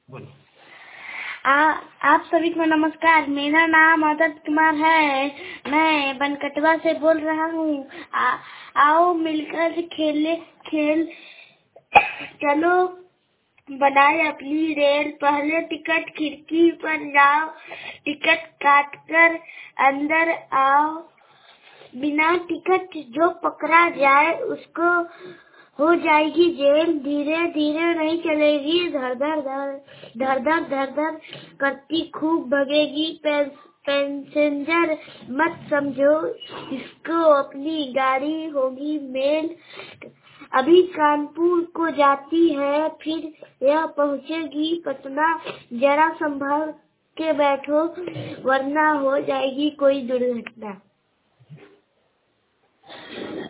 बोलो। आप सभी को नमस्कार। मेरा नाम आदर्श कुमार है। मैं बनकटवा से बोल रहा हूँ। आओ मिलकर खेल चलो बनाए अपनी रेल। पहले टिकट खिड़की पर जाओ, टिकट काट कर अंदर आओ। बिना टिकट जो पकड़ा जाए उसको हो जाएगी जेल। धीरे धीरे नहीं चलेगी, धर धर धर धर धर धर धर करती खूब भगेगी। पैसेंजर मत समझो इसको अपनी गाड़ी होगी मेल। अभी कानपुर को जाती है, फिर यह पहुँचेगी पटना। जरा संभल के बैठो वरना हो जाएगी कोई दुर्घटना।